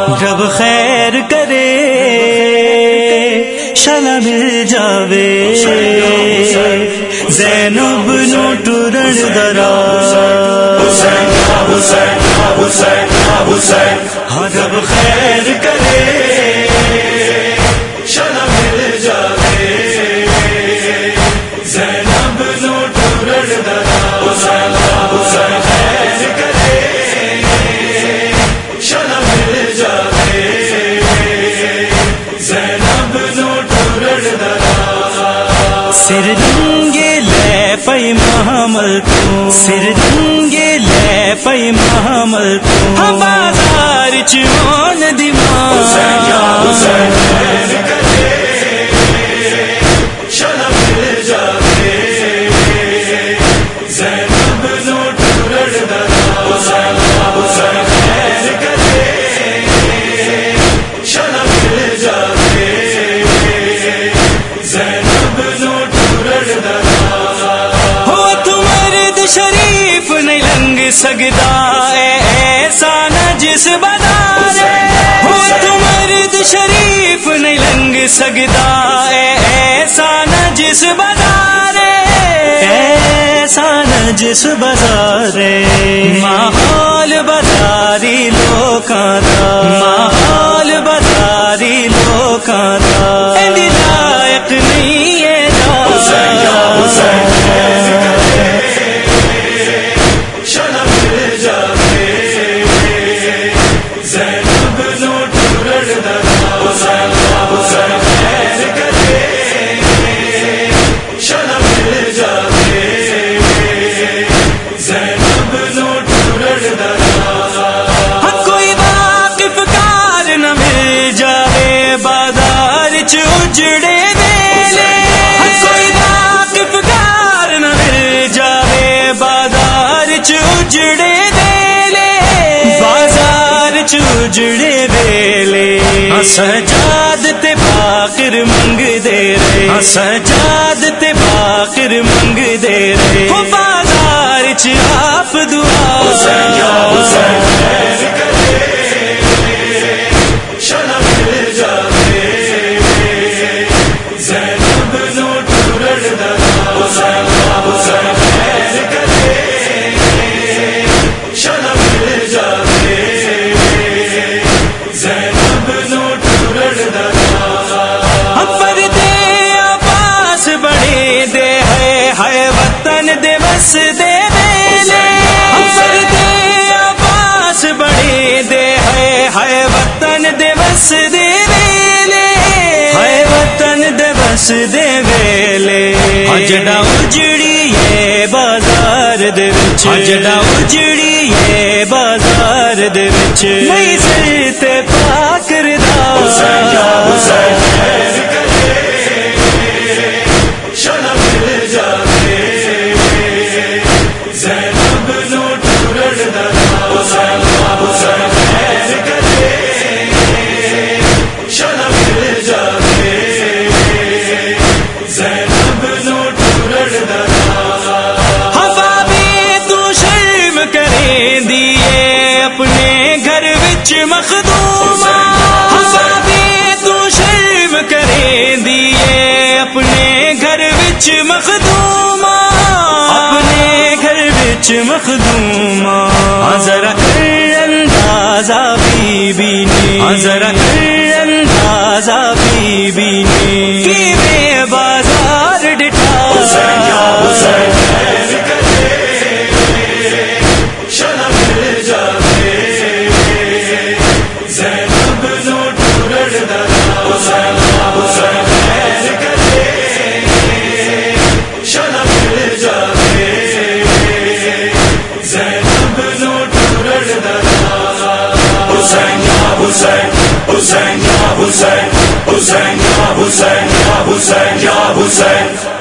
رب خیر کرے شلا مل جاوے زینب نو ٹرن درا رب خیر کرے شلا مل جاوے زینب نو ٹرن درا خیر کرے شلا مل جاوے زینب نو ٹرن درا سر دنگے لے پئی محمل تو سر دنگے لے پئی محمل تو ہم بازار چون دیمان شلا مل جاوے زینب نو ٹرن درا خیر کرے شلا مل جاوے زینب نو ٹرن درا ہو تو مرد شریف نہیں لنگ سکتا ایسا نہ جس بدارے ہو تو مرد شریف نہیں لنگ سکتا ایسا نہ جس بدارے ایسا نہ جس بازارے ماحول بازاری لوکاں دا ماحول بازاری لوکاں دا ایندی لائق نہیں ہے شلا مل جاوے زینب نو ٹرن درا خیر کرے شلا مل جاوے زینب نو ٹرن درا کوئی واقف کار نہ مل جاوے بازار چ اجڑے ویلے کوئی واقف کار نہ مل جاوے بازار چ اجڑے ویلے بازار چ اجڑے ویلے سجاد تے باقر منگ دے رہے سجاد تے باقر منگ دے رہے ہو بازار چ آپ دعا شلا مل جاوے زینب نو ٹرن درا خیر کرے شلا مل جاوے زینب نو ٹرن درا پردے عباس بڑے دے ہے وطن دے بس دے ویلے پردے عباس بڑے دے ہے وطن دے بس دے ویلے ہے وطن دے بس دے ویلے جڑا اجڑی ہے بازار دے وچ جڑا اجڑی ہے بازار دے وچ نہیں سر تے پاکر دا شلا مل جاوے زینب نو ٹرن درا خیر کرے شلا مل جاوے زینب نو ٹرن درا ہوا بھی تو شرم کرے دیے اپنے گھر وچ مخدوما ہوا بھی تو شرم کرے دیے اپنے گھر وچ مخدوما اپنے گھر وچ مخدوما ذرا کر اندازہ بی بی نے ذرا کر اندازہ بی بی نے کہ میں بازار ڈٹھا شلا مل جاوے زینب نو ٹرن درا خیر کرے شلا مل جاوے زینب نو ٹرن درا حسین یا حسین حسین یا حسین حسین یا حسین یا حسین یا حسین